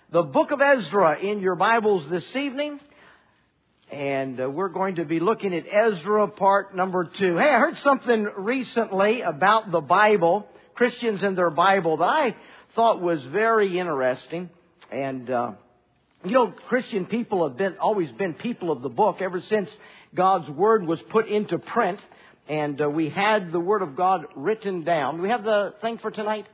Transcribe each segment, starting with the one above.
the book of Ezra in your Bibles this evening. And we're going to be looking at Ezra part number 2. Hey, I heard something recently about the Bible, Christians and their Bible, that I thought was very interesting. And, Christian people have always been people of the book ever since God's Word was put into print. And we had the Word of God written down. Do we have the thing for tonight?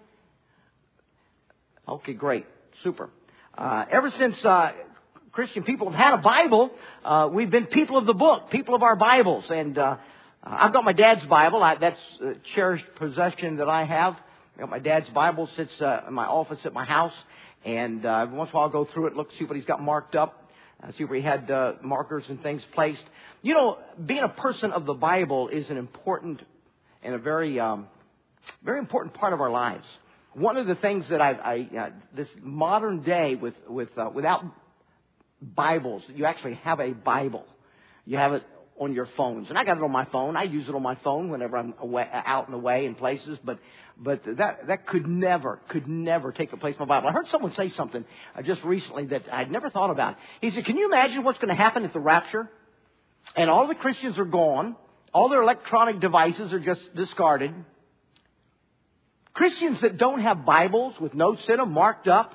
Okay, great. Super. Ever since Christian people have had a Bible, we've been people of the book, people of our Bibles. And I've got my dad's Bible. That's a cherished possession that I have. I got my dad's Bible, sits in my office at my house. And every once in a while I'll go through it, look, see what he's got marked up, see where he had markers and things placed. You know, being a person of the Bible is an important and a very important part of our lives. One of the things that this modern day without Bibles, you actually have a Bible. You have it on your phones, and I got it on my phone. I use it on my phone whenever I'm out and away in places. But that could never take the place of my Bible. I heard someone say something just recently that I'd never thought about. He said, "Can you imagine what's going to happen at the rapture? And all the Christians are gone. All their electronic devices are just discarded. Christians that don't have Bibles with notes in them marked up,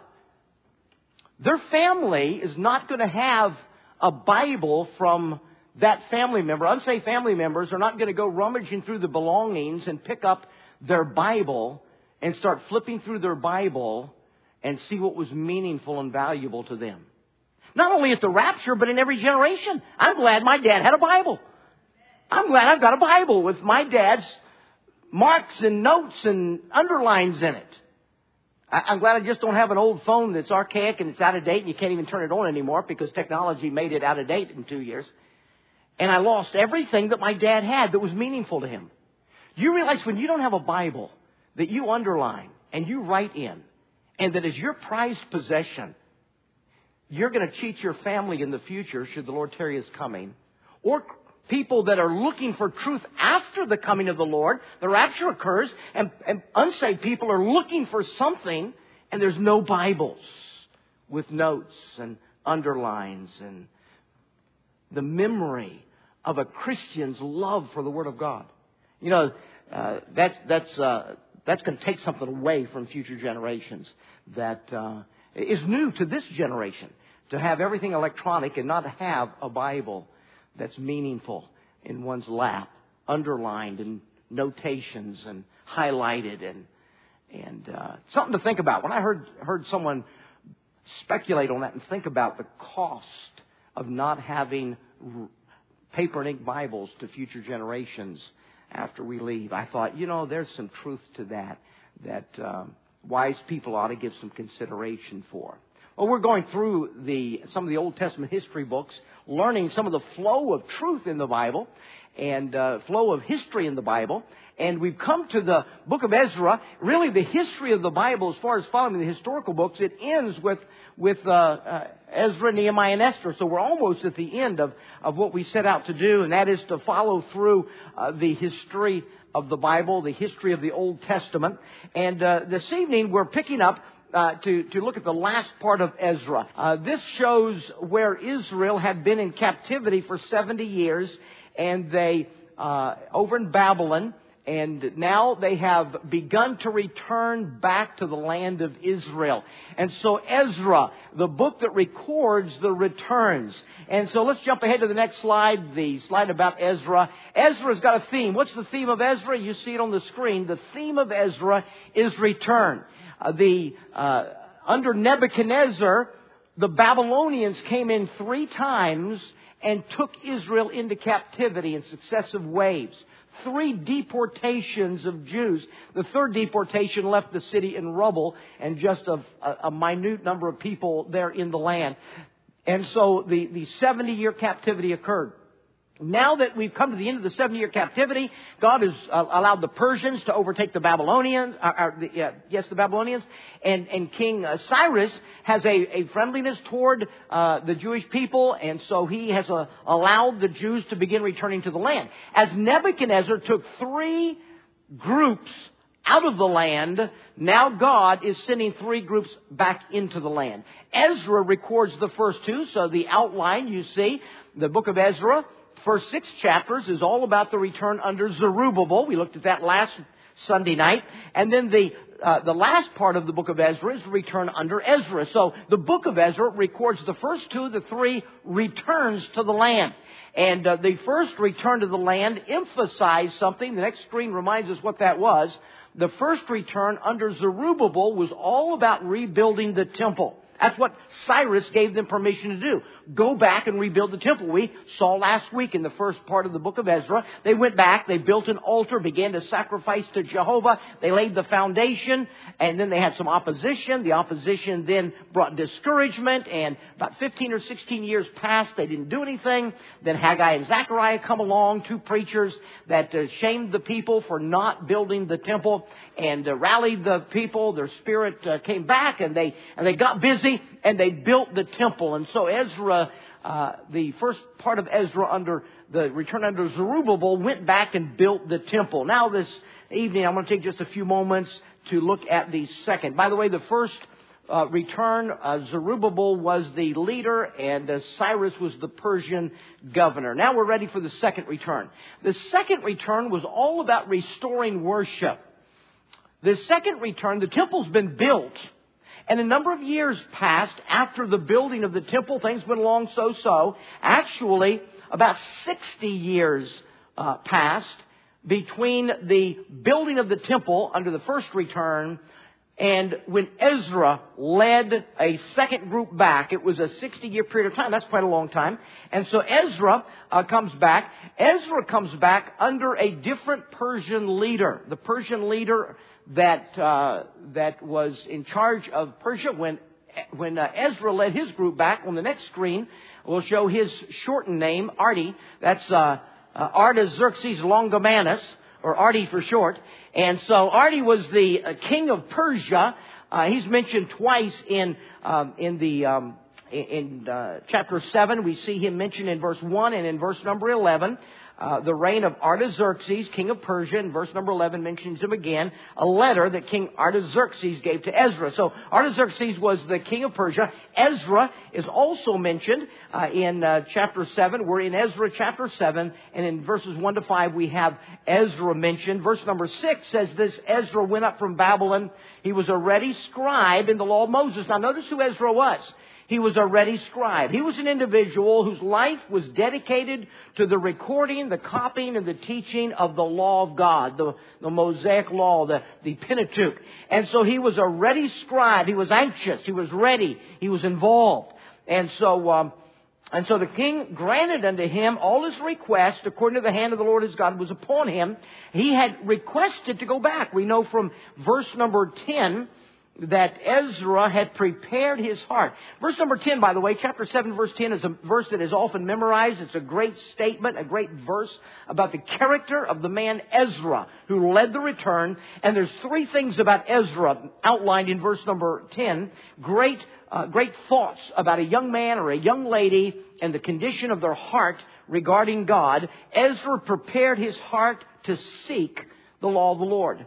their family is not going to have a Bible from that family member. Unsaved family members are not going to go rummaging through the belongings and pick up their Bible and start flipping through their Bible and see what was meaningful and valuable to them. Not only at the rapture, but in every generation. I'm glad my dad had a Bible. I'm glad I've got a Bible with my dad's marks and notes and underlines in it. I'm glad I just don't have an old phone that's archaic and it's out of date and you can't even turn it on anymore because technology made it out of date in 2 years. And I lost everything that my dad had that was meaningful to him. You realize when you don't have a Bible that you underline and you write in and that is your prized possession, you're going to cheat your family in the future should the Lord tarry his coming. Or people that are looking for truth after the coming of the Lord, the rapture occurs, and unsaved people are looking for something, and there's no Bibles with notes and underlines and the memory of a Christian's love for the Word of God. You know, that's going to take something away from future generations that is new to this generation, to have everything electronic and not have a Bible that's meaningful in one's lap, underlined and notations and highlighted and something to think about. When I heard someone speculate on that and think about the cost of not having paper and ink Bibles to future generations after we leave, I thought, there's some truth to that wise people ought to give some consideration for. Well, we're going through some of the Old Testament history books, learning some of the flow of truth in the Bible and flow of history in the Bible. And we've come to the book of Ezra. Really, the history of the Bible, as far as following the historical books, it ends with Ezra, Nehemiah, and Esther. So we're almost at the end of what we set out to do, and that is to follow through the history of the Bible, the history of the Old Testament. And this evening, we're picking up to look at the last part of Ezra. This shows where Israel had been in captivity for 70 years, and they over in Babylon, and now they have begun to return back to the land of Israel. And so Ezra, the book that records the returns. And so let's jump ahead to the next slide, the slide about Ezra. Ezra's got a theme. What's the theme of Ezra? You see it on the screen. The theme of Ezra is return. Under Nebuchadnezzar, the Babylonians came in 3 times and took Israel into captivity in successive waves. 3 deportations of Jews. The 3rd deportation left the city in rubble and just a minute number of people there in the land. And so the 70-year captivity occurred. Now that we've come to the end of the 70-year captivity, God has allowed the Persians to overtake the Babylonians. The Babylonians. And King Cyrus has a friendliness toward the Jewish people, and so he has allowed the Jews to begin returning to the land. As Nebuchadnezzar took 3 groups out of the land, now God is sending 3 groups back into the land. Ezra records the first 2, so the outline you see, the book of Ezra, first 6 chapters is all about the return under Zerubbabel. We looked at that last Sunday night. And then the last part of the book of Ezra is return under Ezra. So the book of Ezra records the first 2 of the 3 returns to the land. And the first return to the land emphasized something. The next screen reminds us what that was. The first return under Zerubbabel was all about rebuilding the temple. That's what Cyrus gave them permission to do. Go back and rebuild the temple. We saw last week in the first part of the book of Ezra. They went back, they built an altar, began to sacrifice to Jehovah. They laid the foundation, and then they had some opposition. The opposition then brought discouragement, and about 15 or 16 years passed. They didn't do anything. Then Haggai and Zechariah come along, 2 preachers that shamed the people for not building the temple and rallied the people. Their spirit came back, and they got busy, and they built the temple. And so Ezra, the first part of Ezra under the return under Zerubbabel, went back and built the temple. Now this evening I'm going to take just a few moments to look at the second. By the way, the first return, Zerubbabel was the leader, and Cyrus was the Persian governor. Now we're ready for the second return. The second return was all about restoring worship. The second return, the temple's been built, and a number of years passed after the building of the temple. Things went along so-so. Actually, about 60 years passed between the building of the temple under the first return and when Ezra led a second group back. It was a 60-year period of time. That's quite a long time. And so Ezra comes back. Ezra comes back under a different Persian leader. The Persian leader that was in charge of Persia when Ezra led his group back. On the next screen, we'll show his shortened name, Arti. That's Artaxerxes Longomanus, or Arti for short. And so Arti was the king of Persia. He's mentioned twice in chapter 7. We see him mentioned in verse 1 and in verse number 11. The reign of Artaxerxes, king of Persia. In verse number 11 mentions him again. A letter that King Artaxerxes gave to Ezra. So Artaxerxes was the king of Persia. Ezra is also mentioned in chapter 7. We're in Ezra chapter 7. And in verses 1 to 5 we have Ezra mentioned. Verse number 6 says this: Ezra went up from Babylon. He was a ready scribe in the law of Moses. Now notice who Ezra was. He was a ready scribe. He was an individual whose life was dedicated to the recording, the copying, and the teaching of the law of God, the Mosaic law, the Pentateuch. And so he was a ready scribe. He was anxious. He was ready. He was involved. And so the king granted unto him all his requests according to the hand of the Lord his God was upon him. He had requested to go back. We know from verse number 10 that Ezra had prepared his heart. Verse number 10, by the way, chapter 7, verse 10 is a verse that is often memorized. It's a great statement, a great verse about the character of the man Ezra who led the return. And there's 3 things about Ezra outlined in verse number 10. Great thoughts about a young man or a young lady and the condition of their heart regarding God. Ezra prepared his heart to seek the law of the Lord.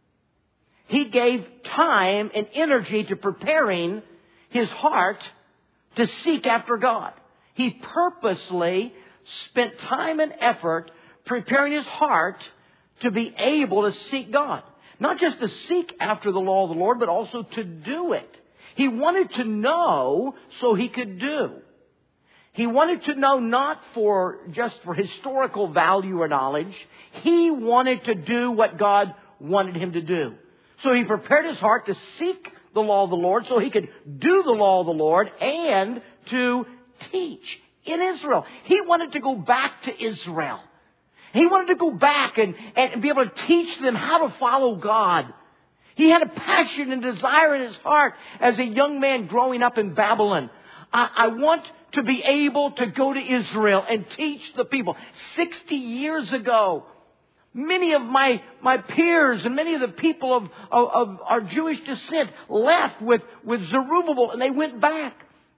He gave time and energy to preparing his heart to seek after God. He purposely spent time and effort preparing his heart to be able to seek God. Not just to seek after the law of the Lord, but also to do it. He wanted to know so he could do. He wanted to know not just for historical value or knowledge. He wanted to do what God wanted him to do. So he prepared his heart to seek the law of the Lord so he could do the law of the Lord and to teach in Israel. He wanted to go back to Israel. He wanted to go back and be able to teach them how to follow God. He had a passion and desire in his heart as a young man growing up in Babylon. I want to be able to go to Israel and teach the people. 60 years ago, many of my peers and many of the people of our Jewish descent left with Zerubbabel, and they went back.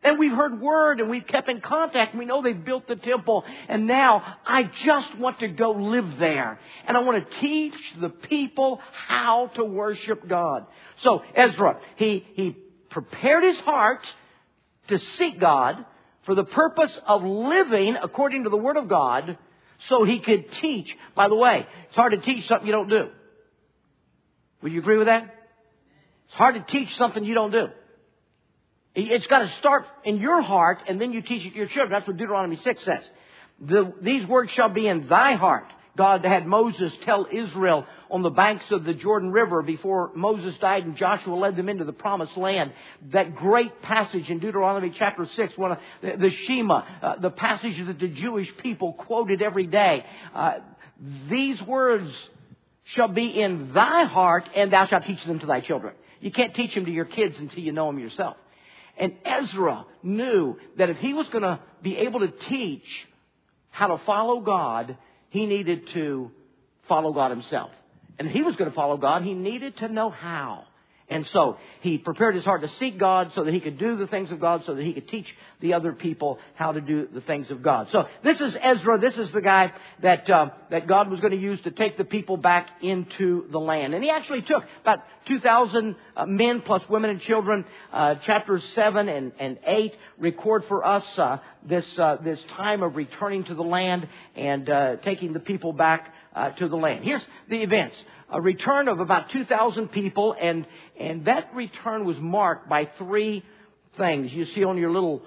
And we've heard word and we've kept in contact. We know they've built the temple. And now I just want to go live there. And I want to teach the people how to worship God. So Ezra, he prepared his heart to seek God for the purpose of living according to the Word of God so he could teach. By the way, it's hard to teach something you don't do. Would you agree with that? It's hard to teach something you don't do. It's got to start in your heart, and then you teach it to your children. That's what Deuteronomy 6 says. These words shall be in thy heart. God had Moses tell Israel on the banks of the Jordan River before Moses died and Joshua led them into the promised land. That great passage in Deuteronomy chapter 6, one of the Shema, the passage that the Jewish people quoted every day. These words shall be in thy heart, and thou shalt teach them to thy children. You can't teach them to your kids until you know them yourself. And Ezra knew that if he was going to be able to teach how to follow God, he needed to follow God himself. And if he was going to follow God, he needed to know how. And so he prepared his heart to seek God so that he could do the things of God, so that he could teach the other people how to do the things of God. So this is Ezra. This is the guy that God was going to use to take the people back into the land. And he actually took about 2,000 men plus women and children. Chapters 7 and 8 record for us this time of returning to the land and taking the people back to the land. Here's the events. A return of about 2,000 people, and that return was marked by three things. You see on your little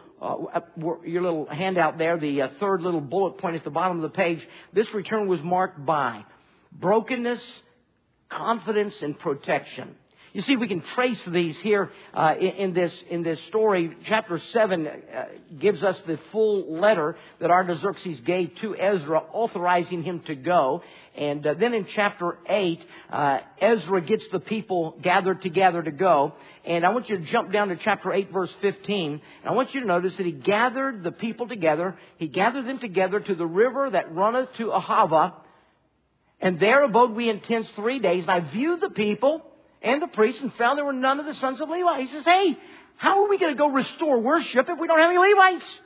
handout there, the third little bullet point at the bottom of the page. This return was marked by brokenness, confidence, and protection. You see, we can trace these here in this story. Chapter 7 gives us the full letter that Artaxerxes gave to Ezra, authorizing him to go. And then in chapter 8, Ezra gets the people gathered together to go. And I want you to jump down to chapter 8, verse 15. And I want you to notice that he gathered the people together. He gathered them together to the river that runneth to Ahava. And there abode we in tents 3 days. And I viewed the people and the priests and found there were none of the sons of Levi. He says, hey, how are we going to go restore worship if we don't have any Levites?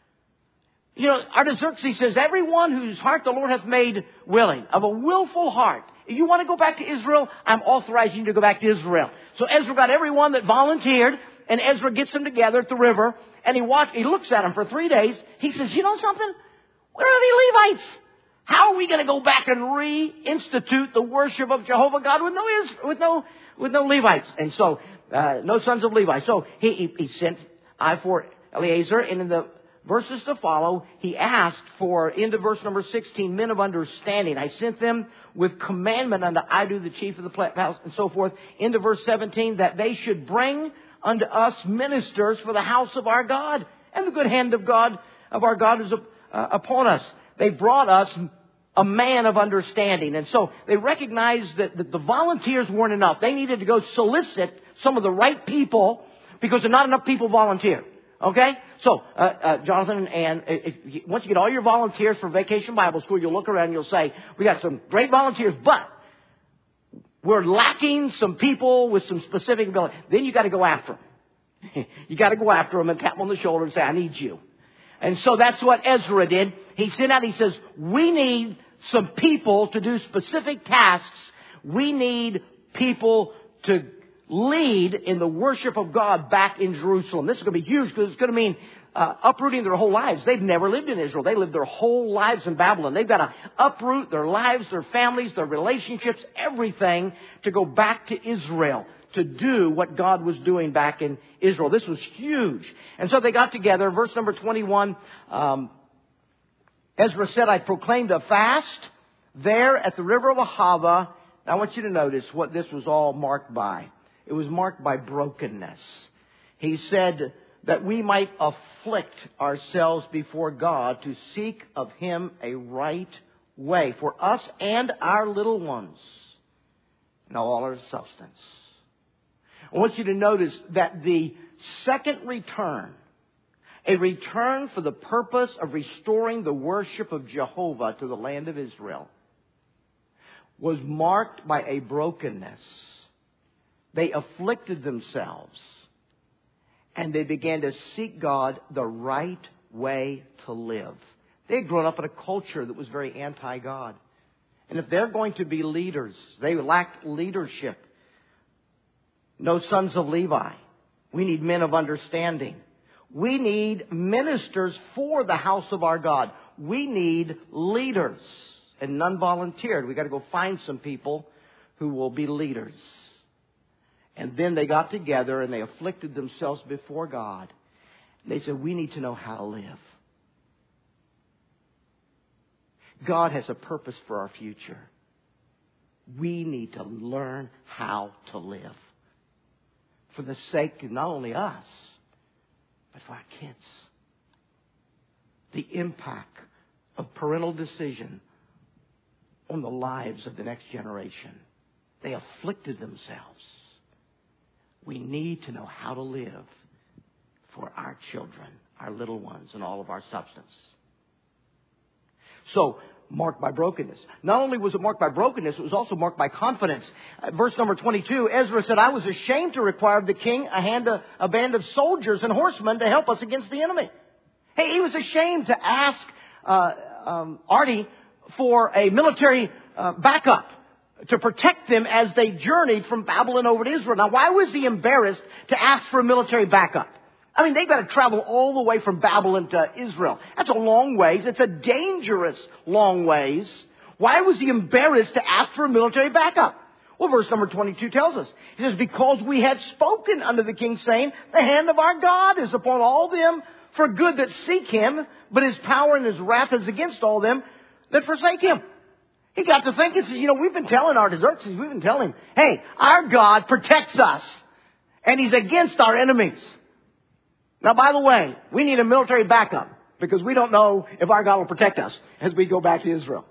You know, Artaxerxes says, everyone whose heart the Lord hath made willing, of a willful heart. If you want to go back to Israel, I'm authorizing you to go back to Israel. So Ezra got everyone that volunteered, and Ezra gets them together at the river, and he looks at them for 3 days. He says, you know something? We don't have any Levites. How are we going to go back and reinstitute the worship of Jehovah God with no Levites? And so, no sons of Levi. So he sent I for Eleazar, and in the verses to follow, he asked for, into verse number 16, men of understanding. I sent them with commandment unto Iddo, the chief of the house, and so forth. Into verse 17, that they should bring unto us ministers for the house of our God, and the good hand of our God is upon us. They brought us a man of understanding. And so they recognized that the volunteers weren't enough. They needed to go solicit some of the right people because not enough people volunteered. Okay? So, Jonathan and Ann, once you get all your volunteers for Vacation Bible School, you'll look around and you'll say, we got some great volunteers, but we're lacking some people with some specific ability. Then you got to go after them. You got to go after them and tap them on the shoulder and say, I need you. And so that's what Ezra did. He sent out, he says, we need some people to do specific tasks. We need people to lead in the worship of God back in Jerusalem. This is going to be huge because it's going to mean uprooting their whole lives. They've never lived in Israel. They lived their whole lives in Babylon. They've got to uproot their lives, their families, their relationships, everything to go back to Israel, to do what God was doing back in Israel. This was huge. And so they got together. Verse number 21, Ezra said, I proclaimed a fast there at the river of Ahava. Now I want you to notice what this was all marked by. It was marked by brokenness. He said that we might afflict ourselves before God to seek of Him a right way for us and our little ones and all our substance. I want you to notice that the second return, a return for the purpose of restoring the worship of Jehovah to the land of Israel, was marked by a brokenness. They afflicted themselves. And they began to seek God the right way to live. They had grown up in a culture that was very anti-God. And if they're going to be leaders, they lacked leadership. No sons of Levi. We need men of understanding. We need ministers for the house of our God. We need leaders. And none volunteered. We got to go find some people who will be leaders. And then they got together and they afflicted themselves before God. They said, we need to know how to live. God has a purpose for our future. We need to learn how to live. For the sake of not only us, but for our kids. The impact of parental decision on the lives of the next generation. They afflicted themselves. We need to know how to live for our children, our little ones, and all of our substance. So, marked by brokenness. Not only was it marked by brokenness, it was also marked by confidence. Verse number 22, Ezra said, I was ashamed to require of the king a band of soldiers and horsemen to help us against the enemy. Hey, he was ashamed to ask Artie for a military backup to protect them as they journeyed from Babylon over to Israel. Now, why was he embarrassed to ask for a military backup? I mean, they've got to travel all the way from Babylon to Israel. That's a long ways. It's a dangerous long ways. Why was he embarrassed to ask for a military backup? Well, verse number 22 tells us. He says, because we had spoken unto the king, saying, the hand of our God is upon all them for good that seek him, but his power and his wrath is against all them that forsake him. He got to thinking, says, we've been telling Artaxerxes, we've been telling him, hey, our God protects us, and he's against our enemies. Now, by the way, we need a military backup because we don't know if our God will protect us as we go back to Israel.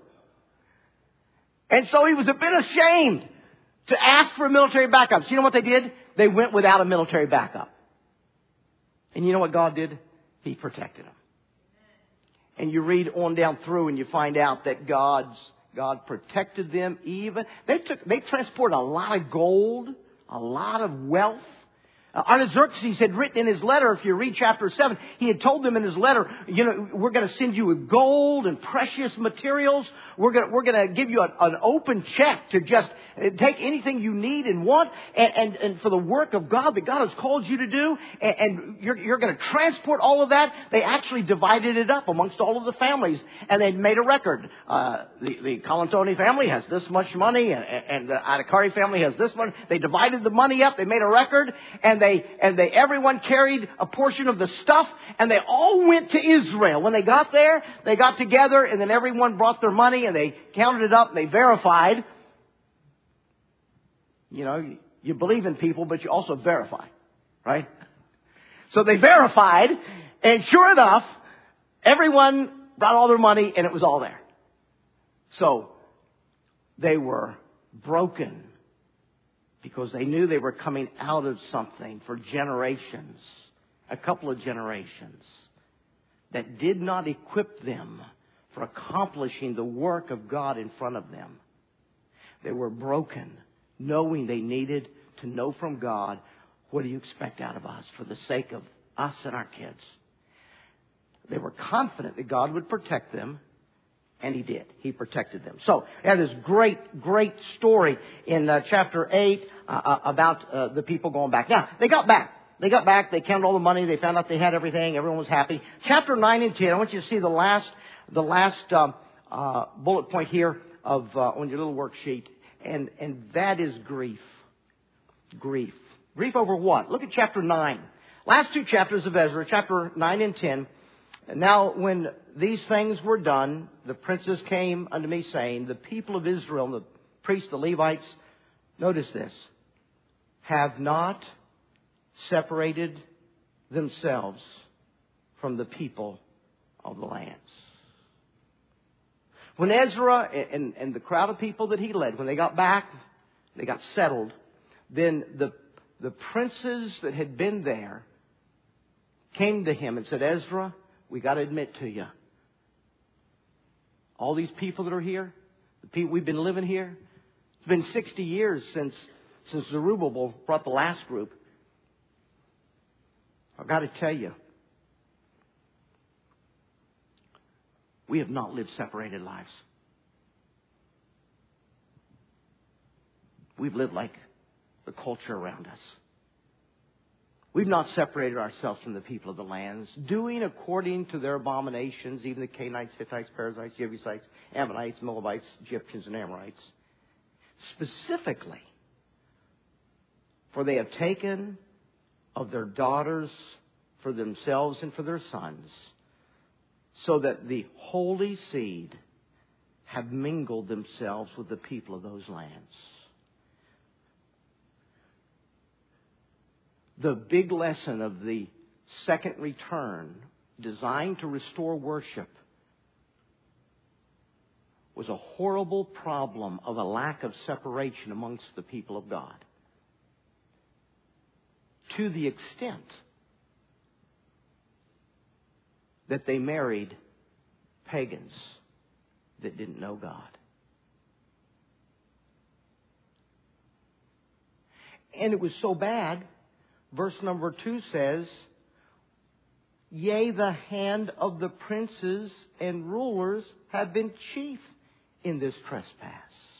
And so he was a bit ashamed to ask for a military backup. So you know what they did? They went without a military backup. And you know what God did? He protected them. And you read on down through and you find out that God protected them even. They transported a lot of gold, a lot of wealth. Artaxerxes had written in his letter, if you read chapter 7, he had told them in his letter, we're going to send you with gold and precious materials. We're going to give you an open check to just take anything you need and want and for the work of God that God has called you to do. And you're going to transport all of that. They actually divided it up amongst all of the families and they made a record. The Colantoni family has this much money and the Adhikari family has this money. They divided the money up. They made a record and everyone carried a portion of the stuff and they all went to Israel. When they got there, they got together and then everyone brought their money and they counted it up and they verified. You believe in people, but you also verify, right? So they verified and sure enough, everyone brought all their money and it was all there. So they were broken. Because they knew they were coming out of something for generations, a couple of generations, that did not equip them for accomplishing the work of God in front of them. They were broken, knowing they needed to know from God, what do you expect out of us for the sake of us and our kids? They were confident that God would protect them. And he did. He protected them. So, this great, great story in chapter 8 about the people going back. Now, they got back. They counted all the money. They found out they had everything. Everyone was happy. Chapter 9 and 10, I want you to see the last bullet point here on your little worksheet. And that is grief. Grief. Grief over what? Look at chapter 9. Last two chapters of Ezra, chapter 9 and 10. And now, when these things were done, the princes came unto me, saying, the people of Israel, the priests, the Levites, notice this, have not separated themselves from the people of the lands. When Ezra and the crowd of people that he led, when they got back, they got settled, then the princes that had been there came to him and said, Ezra, we got to admit to you, all these people that are here, the people we've been living here, it's been 60 years since Zerubbabel brought the last group. I've got to tell you, we have not lived separated lives. We've lived like the culture around us. We've not separated ourselves from the people of the lands, doing according to their abominations, even the Canaanites, Hittites, Perizzites, Jebusites, Ammonites, Moabites, Egyptians, and Amorites. Specifically, for they have taken of their daughters for themselves and for their sons, so that the holy seed have mingled themselves with the people of those lands. The big lesson of the second return, designed to restore worship, was a horrible problem of a lack of separation amongst the people of God. To the extent that they married pagans that didn't know God. And it was so bad, verse number 2 says, yea, the hand of the princes and rulers have been chief in this trespass.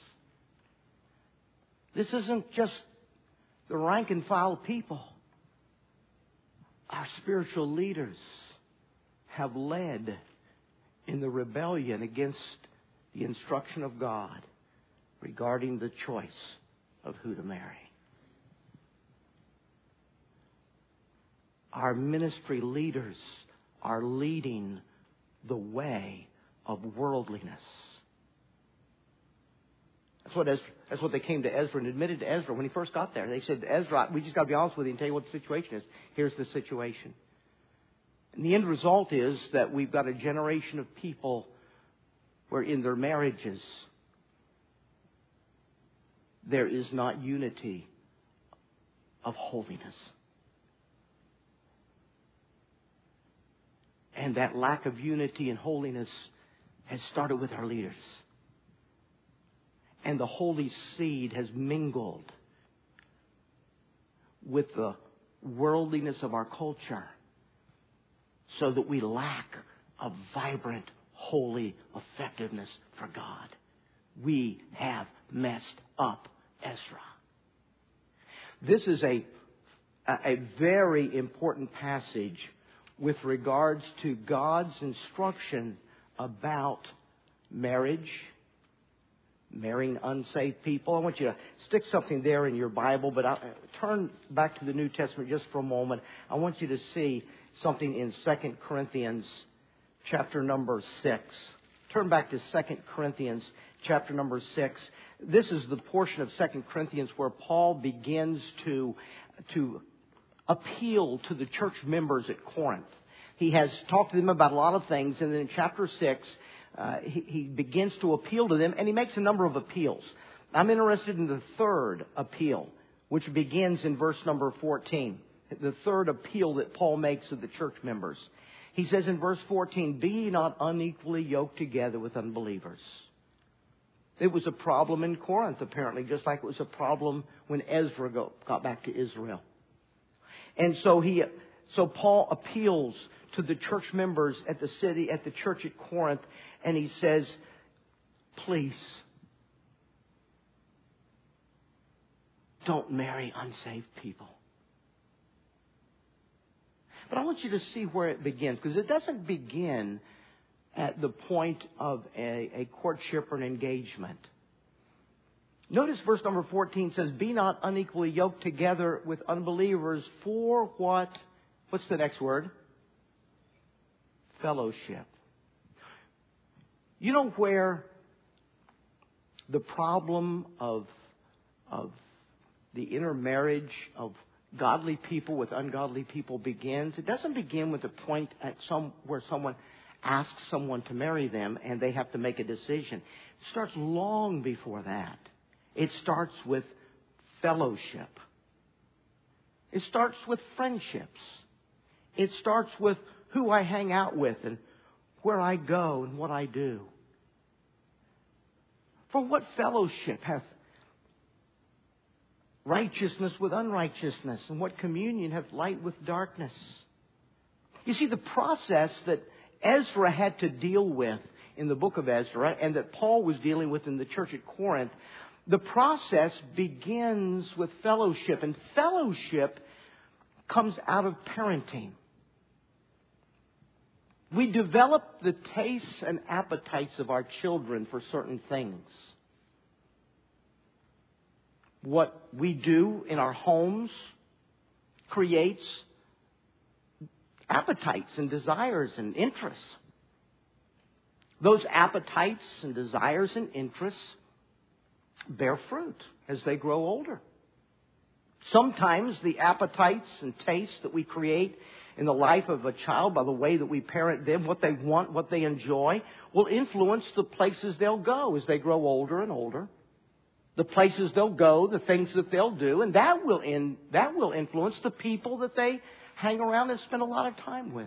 This isn't just the rank and file people. Our spiritual leaders have led in the rebellion against the instruction of God regarding the choice of who to marry. Our ministry leaders are leading the way of worldliness. That's what they came to Ezra and admitted to Ezra when he first got there. They said to Ezra, we just got to be honest with you and tell you what the situation is. Here's the situation. And the end result is that we've got a generation of people where in their marriages there is not unity of holiness. And that lack of unity and holiness has started with our leaders. And the holy seed has mingled with the worldliness of our culture so that we lack a vibrant, holy effectiveness for God. We have messed up Ezra. This is a very important passage with regards to God's instruction about marriage, marrying unsaved people. I want you to stick something there in your Bible, but turn back to the New Testament just for a moment. I want you to see something in 2 Corinthians chapter number 6. Turn back to 2 Corinthians chapter number 6. This is the portion of 2 Corinthians where Paul begins to appeal to the church members at Corinth. He has talked to them about a lot of things, and then in chapter 6, he begins to appeal to them, and he makes a number of appeals. I'm interested in the third appeal, which begins in verse number 14. The third appeal that Paul makes to the church members. He says in verse 14, be ye not unequally yoked together with unbelievers. It was a problem in Corinth, apparently, just like it was a problem when Ezra got back to Israel. And so Paul appeals to the church members at the church at Corinth, and he says, please, don't marry unsaved people. But I want you to see where it begins, because it doesn't begin at the point of a courtship or an engagement. Notice verse number 14 says, be not unequally yoked together with unbelievers for what? What's the next word? Fellowship. You know where the problem of the intermarriage of godly people with ungodly people begins? It doesn't begin with the point where someone asks someone to marry them and they have to make a decision. It starts long before that. It starts with fellowship. It starts with friendships. It starts with who I hang out with and where I go and what I do. For what fellowship hath righteousness with unrighteousness, and what communion hath light with darkness? You see, the process that Ezra had to deal with in the book of Ezra and that Paul was dealing with in the church at Corinth, the process begins with fellowship. And fellowship comes out of parenting. We develop the tastes and appetites of our children for certain things. What we do in our homes creates appetites and desires and interests. Those appetites and desires and interests bear fruit as they grow older. Sometimes the appetites and tastes that we create in the life of a child by the way that we parent them, what they want, what they enjoy, will influence the places they'll go as they grow older and older. The places they'll go, the things that they'll do, and that will influence the people that they hang around and spend a lot of time with.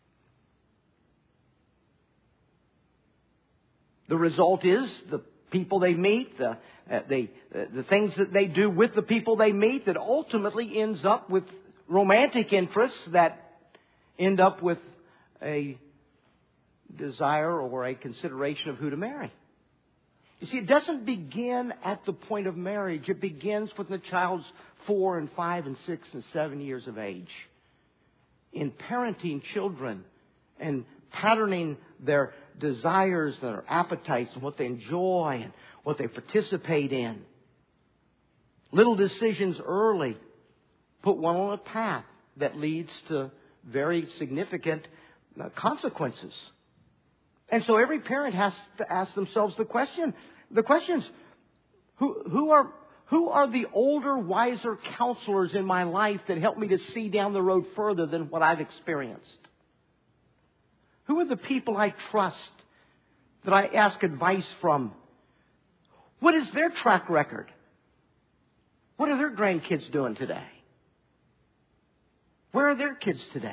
The result is the people they meet, the things that they do with the people they meet, that ultimately ends up with romantic interests that end up with a desire or a consideration of who to marry. You see, it doesn't begin at the point of marriage. It begins when the child's 4 and 5 and 6 and 7 years of age. In parenting children and patterning their desires, their appetites, and what they enjoy and what they participate in. Little decisions early put one on a path that leads to very significant consequences. And so every parent has to ask themselves the questions, who are the older, wiser counselors in my life that help me to see down the road further than what I've experienced? Who are the people I trust that I ask advice from? What is their track record? What are their grandkids doing today? Where are their kids today?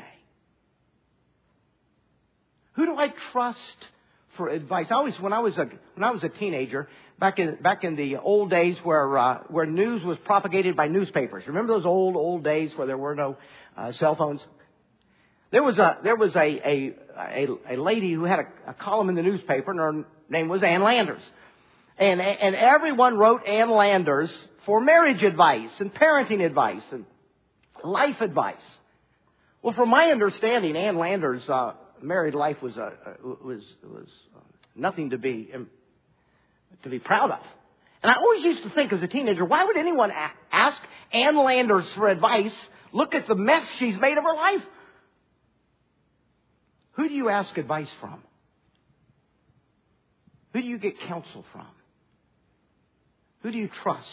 Who do I trust for advice? When I was a teenager, back in the old days where news was propagated by newspapers. Remember those old days where there were no cell phones? There was a lady who had a column in the newspaper, and her name was Ann Landers. And everyone wrote Ann Landers for marriage advice and parenting advice and life advice. Well, from my understanding, Ann Landers' married life was nothing to be proud of. And I always used to think as a teenager, why would anyone ask Ann Landers for advice? Look at the mess she's made of her life. Who do you ask advice from? Who do you get counsel from? Who do you trust?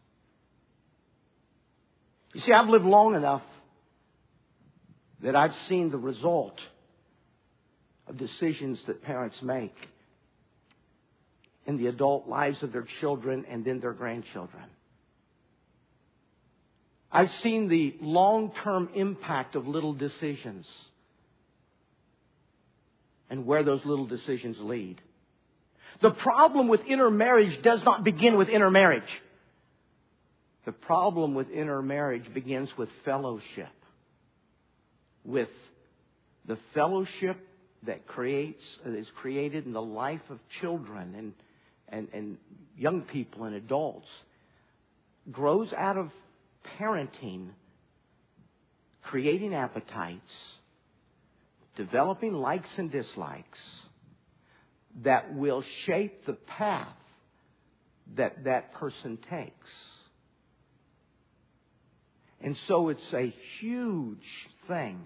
You see, I've lived long enough that I've seen the result of decisions that parents make in the adult lives of their children and then their grandchildren. I've seen the long-term impact of little decisions and where those little decisions lead. The problem with intermarriage does not begin with intermarriage. The problem with intermarriage begins with fellowship. With the fellowship that is created in the life of children and young people and adults grows out of parenting, creating appetites, developing likes and dislikes that will shape the path that person takes. And so it's a huge thing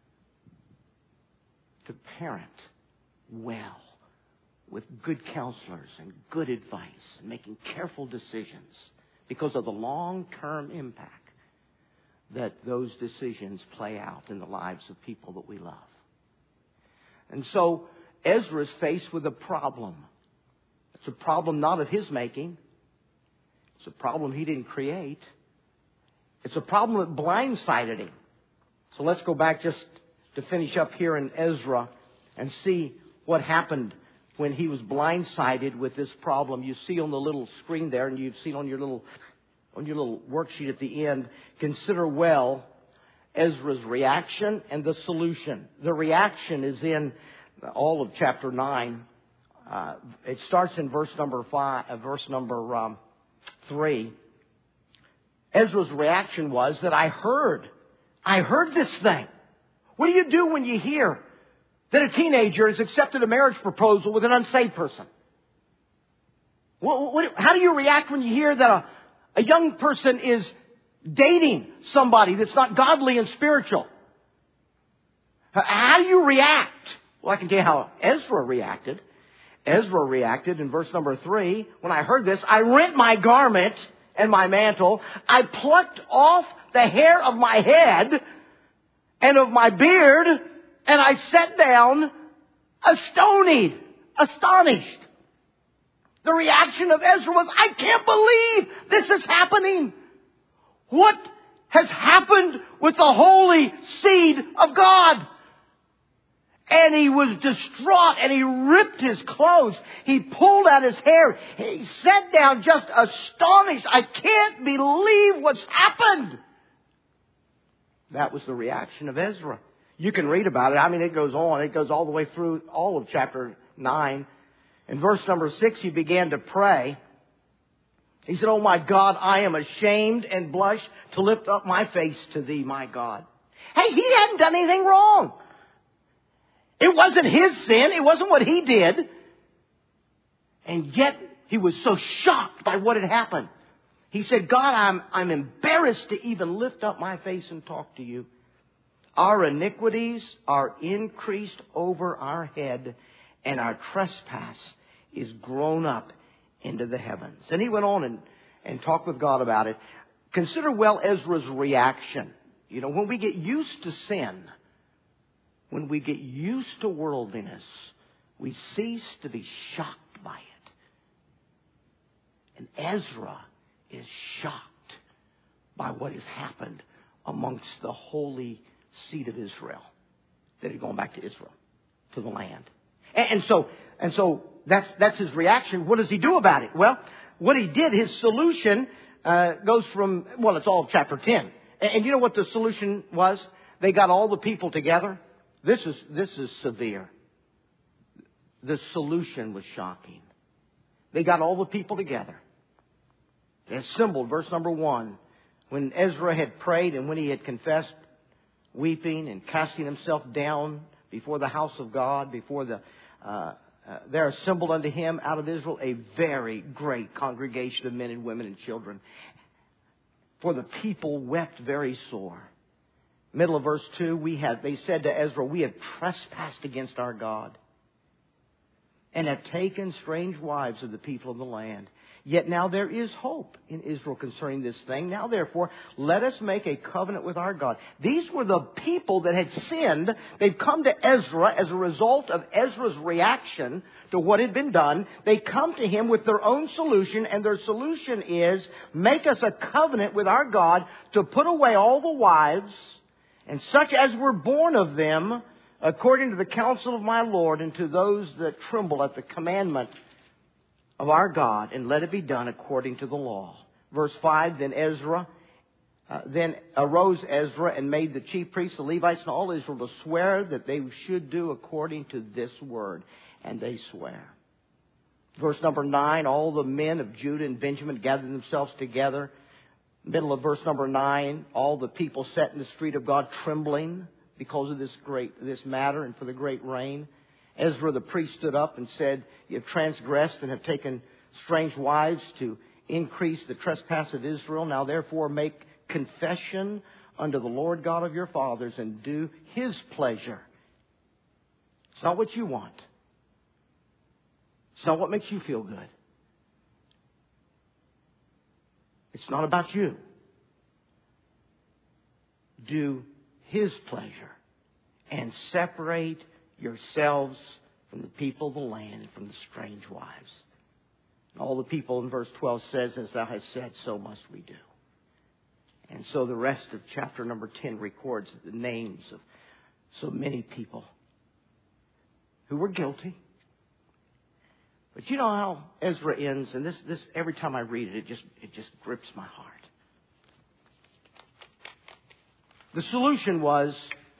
to parent well with good counselors and good advice and making careful decisions because of the long-term impact that those decisions play out in the lives of people that we love. And so Ezra is faced with a problem. It's a problem not of his making. It's a problem he didn't create. It's a problem that blindsided him. So let's go back just to finish up here in Ezra and see what happened when he was blindsided with this problem. You see on the little screen there, and you've seen on your little worksheet at the end, consider well Ezra's reaction and the solution. The reaction is in all of chapter 9. It starts in verse number 3. Ezra's reaction was that I heard this thing. What do you do when you hear that a teenager has accepted a marriage proposal with an unsaved person? How do you react when you hear that a young person is dating somebody that's not godly and spiritual? How do you react? Well, I can tell you how Ezra reacted. Ezra reacted in verse number 3. When I heard this, I rent my garment and my mantle. I plucked off the hair of my head and of my beard, and I sat down astonished. The reaction of Ezra was, I can't believe this is happening. What has happened with the holy seed of God? And he was distraught, and he ripped his clothes. He pulled out his hair. He sat down just astonished. I can't believe what's happened. That was the reaction of Ezra. You can read about it. I mean, it goes on. It goes all the way through all of chapter 9. In verse number 6, he began to pray. He said, oh my God, I am ashamed and blush to lift up my face to thee, my God. Hey, he hadn't done anything wrong. It wasn't his sin. It wasn't what he did. And yet he was so shocked by what had happened. He said, God, I'm embarrassed to even lift up my face and talk to you. Our iniquities are increased over our head, and our trespass is grown up into the heavens. And he went on and talked with God about it. Consider well Ezra's reaction. You know, when we get used to sin, when we get used to worldliness, we cease to be shocked by it. And Ezra is shocked by what has happened amongst the holy seed of Israel that had gone back to Israel, to the land. And so that's his reaction. What does he do about it? Well, what he did, his solution goes from, well, it's all of chapter 10. And you know what the solution was? They got all the people together. This is severe. The solution was shocking. They got all the people together. They assembled, verse number 1. When Ezra had prayed and when he had confessed, weeping and casting himself down before the house of God, before there assembled unto him out of Israel a very great congregation of men and women and children. For the people wept very sore. Middle of verse 2, they said to Ezra, we have trespassed against our God and have taken strange wives of the people of the land. Yet now there is hope in Israel concerning this thing. Now therefore, let us make a covenant with our God. These were the people that had sinned. They've come to Ezra as a result of Ezra's reaction to what had been done. They come to him with their own solution, and their solution is, make us a covenant with our God to put away all the wives and such as were born of them, according to the counsel of my Lord, and to those that tremble at the commandment of our God, and let it be done according to the law. Verse 5, then arose Ezra and made the chief priests, the Levites, and all Israel to swear that they should do according to this word. And they swear. Verse number 9, all the men of Judah and Benjamin gathered themselves together. Middle of verse number 9, all the people sat in the street of God trembling because of this matter and for the great rain. Ezra the priest stood up and said, you have transgressed and have taken strange wives to increase the trespass of Israel. Now therefore make confession unto the Lord God of your fathers and do his pleasure. It's not what you want. It's not what makes you feel good. It's not about you. Do his pleasure and separate yourselves from the people of the land and from the strange wives. All the people in verse 12 says, as thou hast said, so must we do. And so the rest of chapter number 10 records the names of so many people who were guilty. But you know how Ezra ends, and this every time I read it, it just grips my heart. The solution was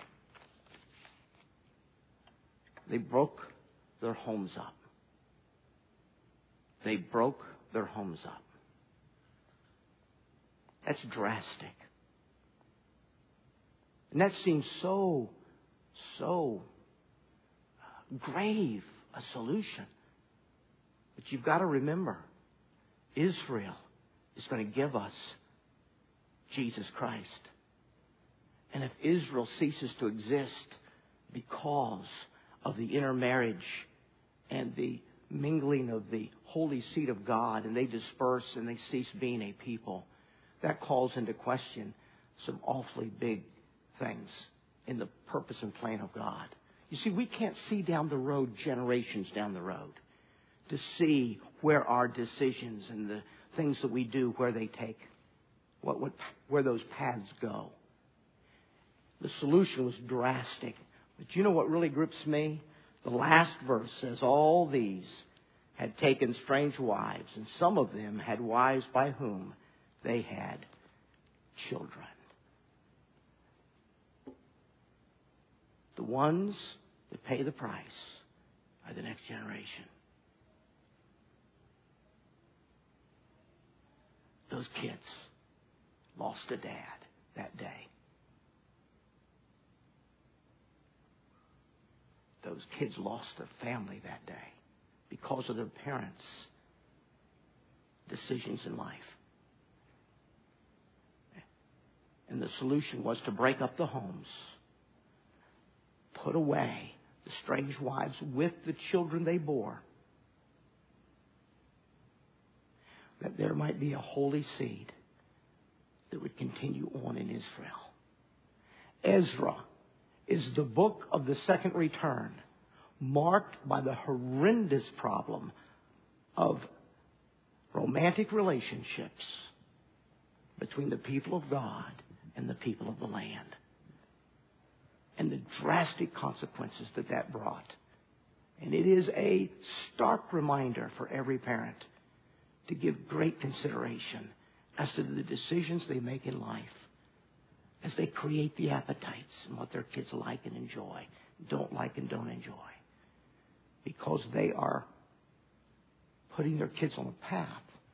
they broke their homes up. They broke their homes up. That's drastic. And that seems so grave a solution. But you've got to remember, Israel is going to give us Jesus Christ. And if Israel ceases to exist because of the intermarriage and the mingling of the holy seed of God, and they disperse and they cease being a people, that calls into question some awfully big things in the purpose and plan of God. You see, we can't see down the road, generations down the road, to see where our decisions and the things that we do, where they take, where those paths go. The solution was drastic. But you know what really grips me? The last verse says, all these had taken strange wives, and some of them had wives by whom they had children. The ones that pay the price are the next generation. Those kids lost a dad that day. Those kids lost their family that day because of their parents' decisions in life. And the solution was to break up the homes, put away the strange wives with the children they bore, that there might be a holy seed that would continue on in Israel. Ezra is the book of the second return, marked by the horrendous problem of romantic relationships between the people of God and the people of the land, and the drastic consequences that brought. And it is a stark reminder for every parent to give great consideration as to the decisions they make in life, as they create the appetites and what their kids like and enjoy, don't like and don't enjoy. Because they are putting their kids on a path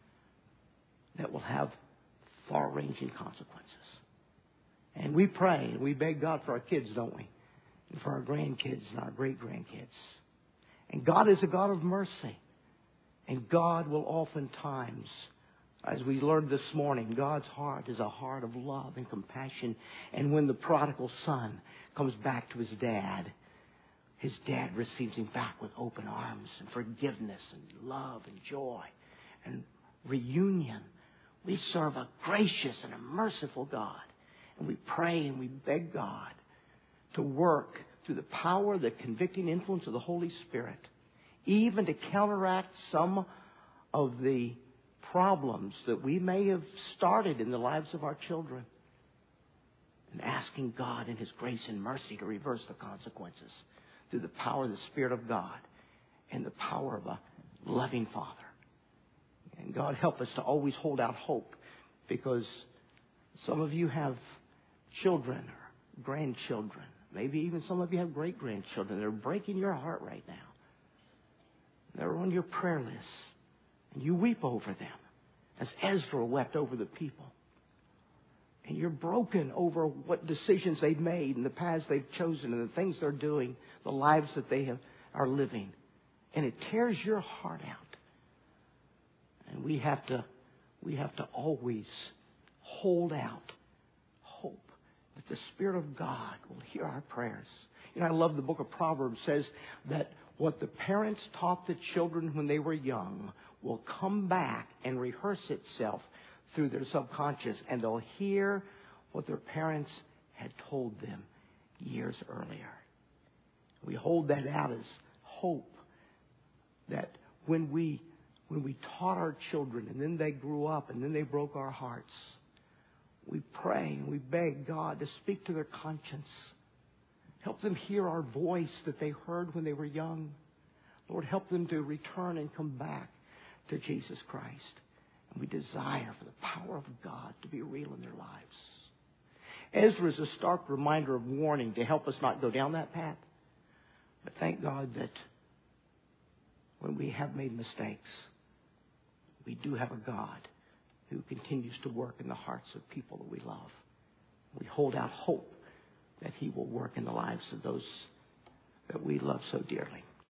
that will have far-ranging consequences. And we pray and we beg God for our kids, don't we? And for our grandkids and our great-grandkids. And God is a God of mercy. And God will oftentimes, as we learned this morning, God's heart is a heart of love and compassion. And when the prodigal son comes back to his dad receives him back with open arms and forgiveness and love and joy and reunion. We serve a gracious and a merciful God. And we pray and we beg God to work through the power, the convicting influence of the Holy Spirit, even to counteract some of the problems that we may have started in the lives of our children, and asking God in His grace and mercy to reverse the consequences through the power of the Spirit of God and the power of a loving Father. And God help us to always hold out hope, because some of you have children or grandchildren. Maybe even some of you have great-grandchildren. They're breaking your heart right now. They're on your prayer list, and you weep over them as Ezra wept over the people. And you're broken over what decisions they've made and the paths they've chosen and the things they're doing, the lives that they are living. And it tears your heart out. And we have to always hold out hope that the Spirit of God will hear our prayers. You know, I love the book of Proverbs says that what the parents taught the children when they were young will come back and rehearse itself through their subconscious, and they'll hear what their parents had told them years earlier. We hold that out as hope, that when we taught our children and then they grew up and then they broke our hearts, we pray and we beg God to speak to their conscience. Help them hear our voice that they heard when they were young. Lord, help them to return and come back to Jesus Christ. And we desire for the power of God to be real in their lives. Ezra is a stark reminder of warning to help us not go down that path. But thank God that when we have made mistakes, we do have a God who continues to work in the hearts of people that we love. We hold out hope that He will work in the lives of those that we love so dearly.